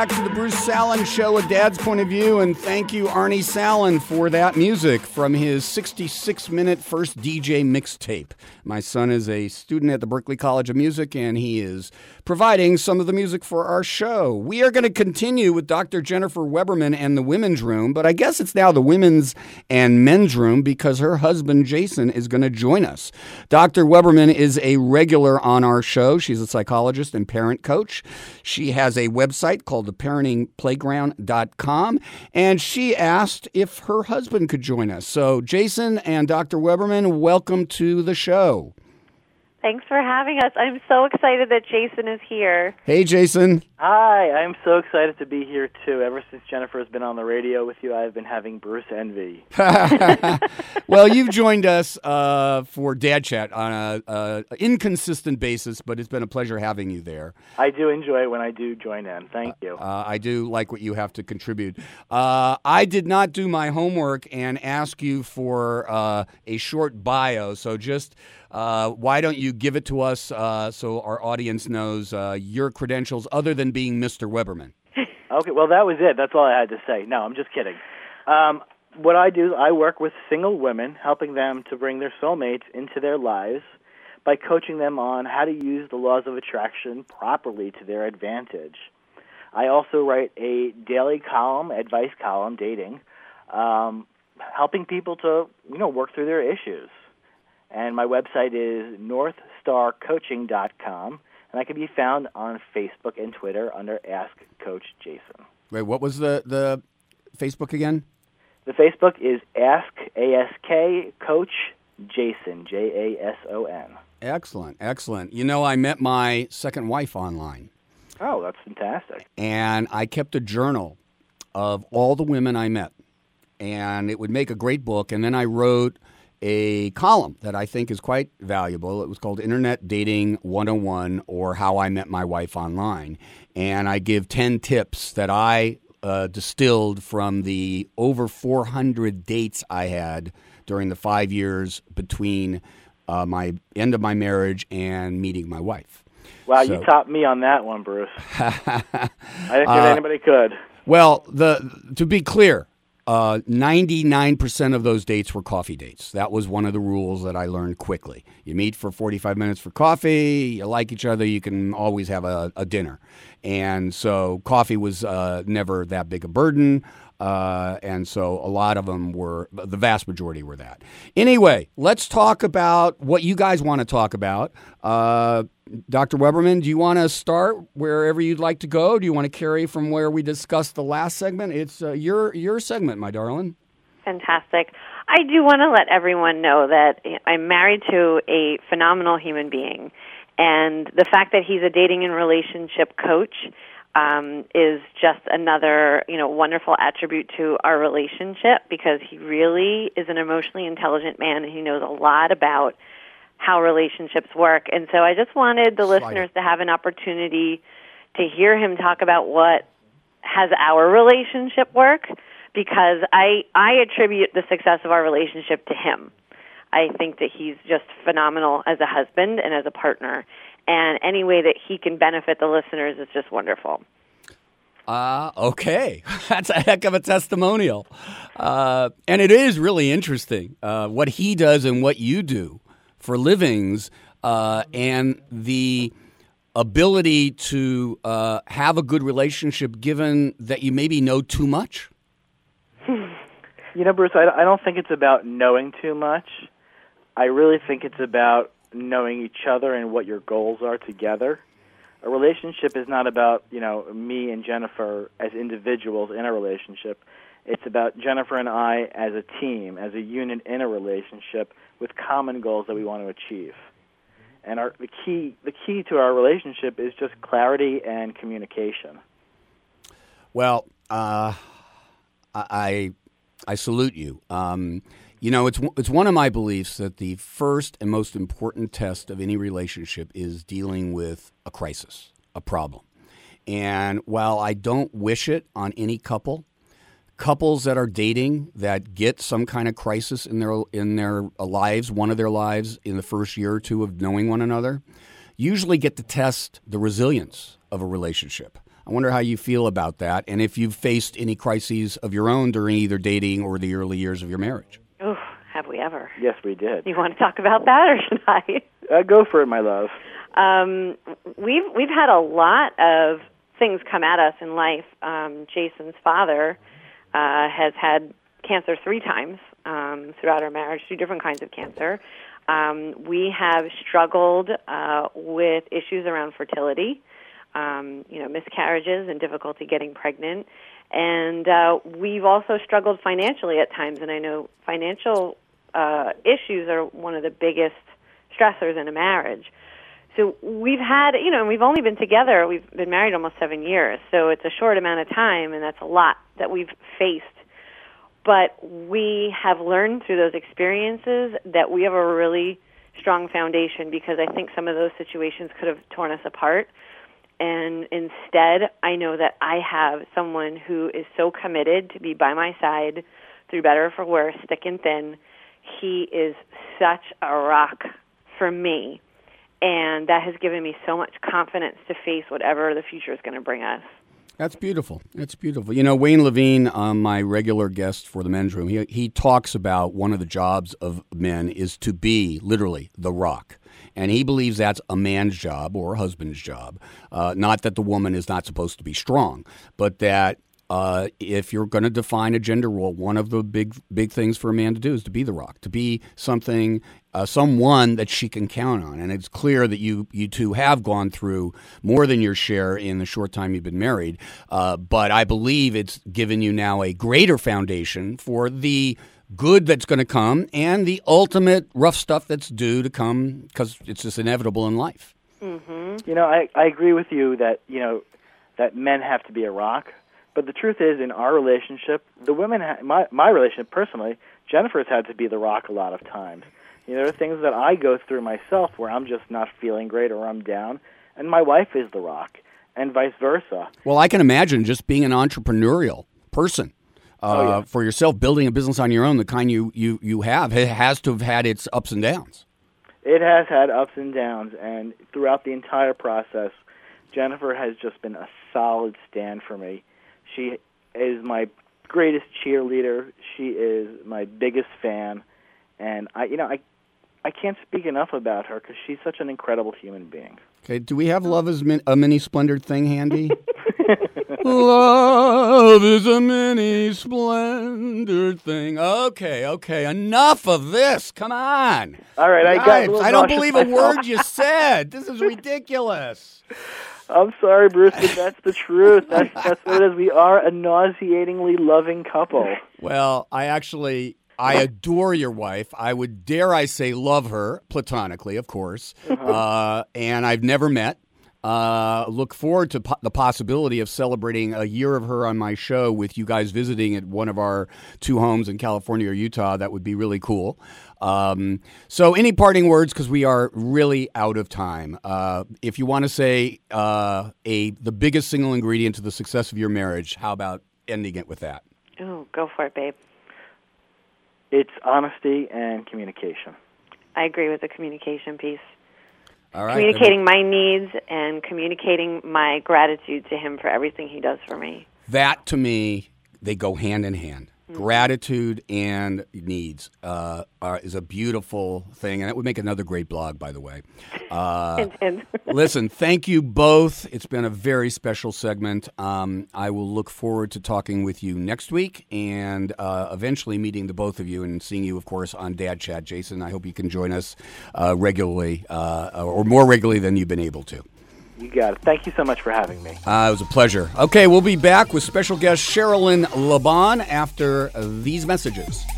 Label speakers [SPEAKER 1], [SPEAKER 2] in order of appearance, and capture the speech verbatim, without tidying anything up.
[SPEAKER 1] back to the Bruce Salen Show, A Dad's Point of View, and thank you, Arnie Salen, for that music from his sixty-six minute first D J mixtape. My son is a student at the Berklee College of Music, and he is providing some of the music for our show. We are going to continue with Doctor Jennifer Weberman and the Women's Room, but I guess it's now the Women's and Men's Room because her husband, Jason, is going to join us. Doctor Weberman is a regular on our show. She's a psychologist and parent coach. She has a website called the parenting playground dot com, and she asked if her husband could join us. So, Jason and Doctor Weberman, welcome to the show.
[SPEAKER 2] Thanks for having us. I'm so excited that Jason is here.
[SPEAKER 1] Hey, Jason.
[SPEAKER 3] Hi, I'm so excited to be here, too. Ever since Jennifer has been on the radio with you, I've been having Bruce envy.
[SPEAKER 1] Well, you've joined us uh, for Dad Chat on a, a inconsistent basis, but it's been a pleasure having you there.
[SPEAKER 3] I do enjoy it when I do join in. Thank you.
[SPEAKER 1] Uh, I do like what you have to contribute. Uh, I did not do my homework and ask you for uh, a short bio, so just... Uh, why don't you give it to us uh, so our audience knows uh, your credentials other than being Mister Weberman?
[SPEAKER 3] Okay, well, that was it. That's all I had to say. No, I'm just kidding. Um, what I do is I work with single women, helping them to bring their soulmates into their lives by coaching them on how to use the laws of attraction properly to their advantage. I also write a daily column, advice column, dating, um, helping people to, you know, work through their issues. And my website is north star coaching dot com, and I can be found on Facebook and Twitter under Ask Coach Jason.
[SPEAKER 1] Wait, what was the, the Facebook again?
[SPEAKER 3] The Facebook is Ask, A S K, Coach Jason, J A S O N.
[SPEAKER 1] Excellent, excellent. You know, I met my second wife online.
[SPEAKER 3] Oh, that's fantastic.
[SPEAKER 1] And I kept a journal of all the women I met, and it would make a great book, and then I wrote a column that I think is quite valuable. It was called Internet Dating one oh one, or How I Met My Wife Online. And I give ten tips that I uh, distilled from the over four hundred dates I had during the five years between uh, my end of my marriage and meeting my wife.
[SPEAKER 3] Wow,
[SPEAKER 1] so,
[SPEAKER 3] you topped me on that one, Bruce. I didn't think
[SPEAKER 1] uh,
[SPEAKER 3] anybody could.
[SPEAKER 1] Well, the to be clear, Uh, ninety-nine percent of those dates were coffee dates. That was one of the rules that I learned quickly. You meet for forty-five minutes for coffee, you like each other, you can always have a, a dinner. And so coffee was uh, never that big a burden, uh, and so a lot of them were, the vast majority were that. Anyway, let's talk about what you guys want to talk about. Uh, Doctor Weberman, do you want to start wherever you'd like to go? Do you want to carry from where we discussed the last segment? It's uh, your your segment, my darling.
[SPEAKER 2] Fantastic. I do want to let everyone know that I'm married to a phenomenal human being, and the fact that he's a dating and relationship coach um, is just another, you know, wonderful attribute to our relationship, because he really is an emotionally intelligent man, and he knows a lot about how relationships work. And so I just wanted the
[SPEAKER 1] Slide
[SPEAKER 2] listeners
[SPEAKER 1] it.
[SPEAKER 2] to have an opportunity to hear him talk about what has our relationship work, because I, I attribute the success of our relationship to him. I think that he's just phenomenal as a husband and as a partner, and any way that he can benefit the listeners is just wonderful.
[SPEAKER 1] Uh, okay. That's a heck of a testimonial. Uh, and it is really interesting uh, what he does and what you do for livings, uh, and the ability to uh, have a good relationship given that you maybe know too much?
[SPEAKER 3] You know, Bruce, I, I don't think it's about knowing too much. I really think it's about knowing each other and what your goals are together. A relationship is not about, you know, me and Jennifer as individuals in a relationship. It's about Jennifer and I as a team, as a unit in a relationship with common goals that we want to achieve. And our, the key the key to our relationship is just clarity and communication.
[SPEAKER 1] Well, uh, I I salute you. Um, you know, it's it's one of my beliefs that the first and most important test of any relationship is dealing with a crisis, a problem. And while I don't wish it on any couple, couples that are dating that get some kind of crisis in their in their lives, one of their lives in the first year or two of knowing one another, usually get to test the resilience of a relationship. I wonder how you feel about that, and if you've faced any crises of your own during either dating or the early years of your marriage.
[SPEAKER 2] Oh, have we ever?
[SPEAKER 3] Yes, we did.
[SPEAKER 2] You want to talk about that, or should I?
[SPEAKER 3] Uh, go for it, my love.
[SPEAKER 2] Um, we've we've had a lot of things come at us in life. Um, Jason's father uh, has had cancer three times um, throughout our marriage, two different kinds of cancer. Um, we have struggled uh, with issues around fertility, um, you know, miscarriages and difficulty getting pregnant. And uh, we've also struggled financially at times, and I know financial uh, issues are one of the biggest stressors in a marriage. So we've had, you know, we've only been together, we've been married almost seven years, so it's a short amount of time, and that's a lot that we've faced. But we have learned through those experiences that we have a really strong foundation, because I think some of those situations could have torn us apart. And instead, I know that I have someone who is so committed to be by my side through better or for worse, thick and thin. He is such a rock for me. And that has given me so much confidence to face whatever the future is going to bring us.
[SPEAKER 1] That's beautiful. That's beautiful. You know, Wayne Levine, um, my regular guest for the Men's Room, he, he talks about one of the jobs of men is to be, literally, the rock. And he believes that's a man's job or a husband's job. Uh, not that the woman is not supposed to be strong, but that uh, if you're going to define a gender role, one of the big big things for a man to do is to be the rock, to be something, uh, someone that she can count on. And it's clear that you you two have gone through more than your share in the short time you've been married. Uh, but I believe it's given you now a greater foundation for the good that's going to come and the ultimate rough stuff that's due to come, because it's just inevitable in life.
[SPEAKER 2] Mm-hmm.
[SPEAKER 3] You know, I, I agree with you that, you know, that men have to be a rock. But the truth is, in our relationship, the women, ha- my my relationship personally, Jennifer's had to be the rock a lot of times. You know, there are things that I go through myself where I'm just not feeling great or I'm down, and my wife is the rock, and vice versa.
[SPEAKER 1] Well, I can imagine just being an entrepreneurial person. Uh,
[SPEAKER 3] oh, yeah.
[SPEAKER 1] For yourself, building a business on your own, the kind you, you, you have, it has to have had its ups and downs.
[SPEAKER 3] It has had ups and downs, and throughout the entire process, Jennifer has just been a solid stand for me. She is my greatest cheerleader. She is my biggest fan, and I, you know, I, I can't speak enough about her because she's such an incredible human being.
[SPEAKER 1] Okay, do we have Love is min- a Mini Splendor thing handy? Love is a mini splendor thing. Okay, okay, enough of this. Come on.
[SPEAKER 3] All right, I got. A
[SPEAKER 1] I don't
[SPEAKER 3] nauseous
[SPEAKER 1] believe a
[SPEAKER 3] myself.
[SPEAKER 1] word you said. This is ridiculous.
[SPEAKER 3] I'm sorry, Bruce, but that's the truth. That's that's what it is. We are a nauseatingly loving couple.
[SPEAKER 1] Well, I actually, I adore your wife. I would dare I say love her, platonically, of course. Uh-huh. Uh, and I've never met. Uh, look forward to po- the possibility of celebrating a year of her on my show with you guys visiting at one of our two homes in California or Utah. That would be really cool. Um, so any parting words, because we are really out of time. Uh, if you want to say uh, a the biggest single ingredient to the success of your marriage, how about ending it with that?
[SPEAKER 2] Oh, go for it, babe.
[SPEAKER 3] It's honesty and communication.
[SPEAKER 2] I agree with the communication piece.
[SPEAKER 1] All right.
[SPEAKER 2] Communicating my needs and communicating my gratitude to him for everything he does for me.
[SPEAKER 1] That, to me, they go hand in hand. Mm-hmm. Gratitude and needs uh, are, is a beautiful thing, and it would make another great blog, by the way. Uh, listen, thank you both. It's been a very special segment. Um, I will look forward to talking with you next week and uh, eventually meeting the both of you and seeing you, of course, on Dad Chat. Jason, I hope you can join us uh, regularly uh, or more regularly than you've been able to.
[SPEAKER 3] You got it. Thank you so much for having me.
[SPEAKER 1] Uh, it was a pleasure. Okay, we'll be back with special guest Sherilyn LeBon after these messages.